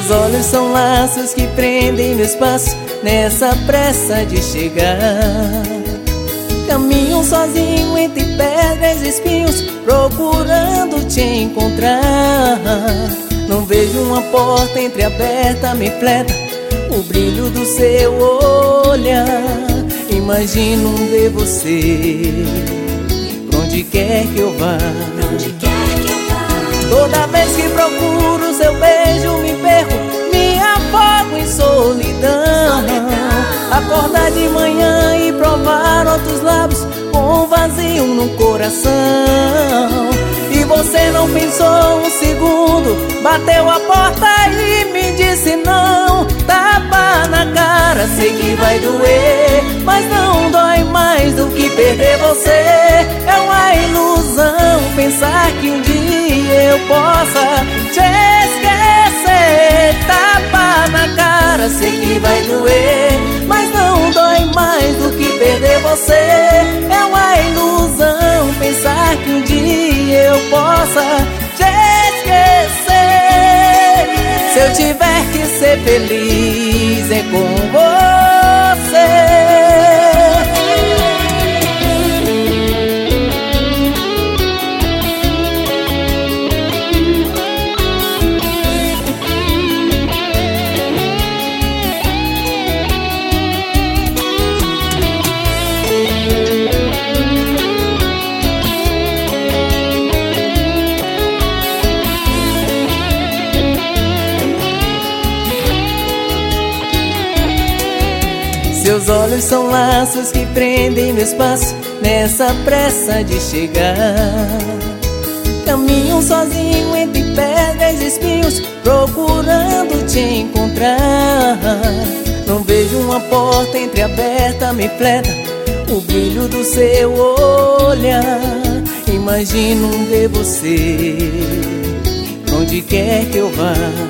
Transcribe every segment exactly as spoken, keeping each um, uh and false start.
Seus olhos são laços que prendem meus passos nessa pressa de chegar. Caminho sozinho entre pedras e espinhos, procurando te encontrar. Não vejo uma porta entreaberta, me fleta o brilho do seu olhar. Imagino ver você pra onde quer que eu vá. Toda vez que procuro seu beijo me perco, me afogo em solidão. Acordar de manhã e provar outros lábios com um vazio no coração. E você não pensou um segundo, bateu a porta e me disse não. Tapa na cara, sei que vai doer, mas não dói mais do que perder você. É uma ilusão pensar que um dia eu possa te esquecer. Tapa na cara, sei que vai doer, mas não dói mais do que perder você. É uma ilusão pensar que um dia eu possa te esquecer. Se eu tiver que ser feliz é com você. Seus olhos são laços que prendem meus passos nessa pressa de chegar. Caminho sozinho entre pedras e espinhos, procurando te encontrar. Não vejo uma porta entreaberta, me fleta o brilho do seu olhar. Imagino ver você pra onde quer que eu vá.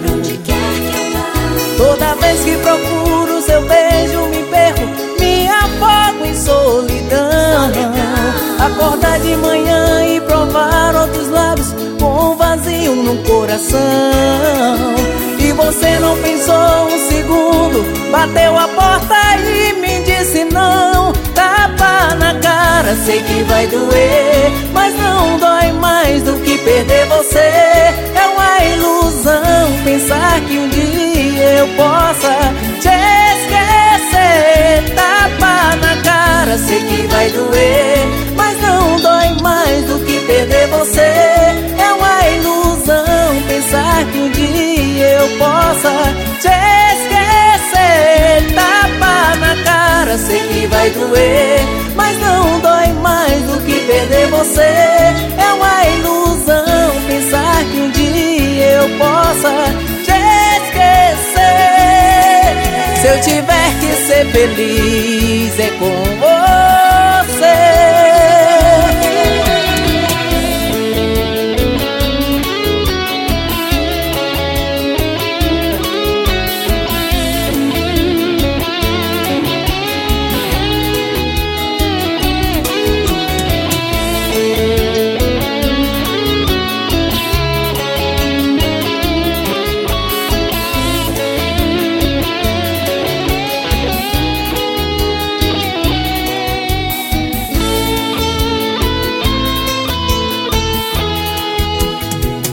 Toda vez que procuro seu beijo me perco, me afogo em solidão. Acordar de manhã e provar outros lábios com um vazio no coração. E você não pensou um segundo, bateu a porta e me disse não. Tapa na cara, sei que vai doer, mas não dói mais do que perder você. É uma ilusão pensar que um dia eu possa te esquecer. Tapa na cara, sei que vai doer, mas não dói mais do que perder você. É uma ilusão pensar que um dia eu possa te esquecer. Tapa na cara, sei que vai doer, mas não dói mais do que perder você. É uma ilusão pensar que um dia eu possa te esquecer. Se eu tiver que ser feliz é com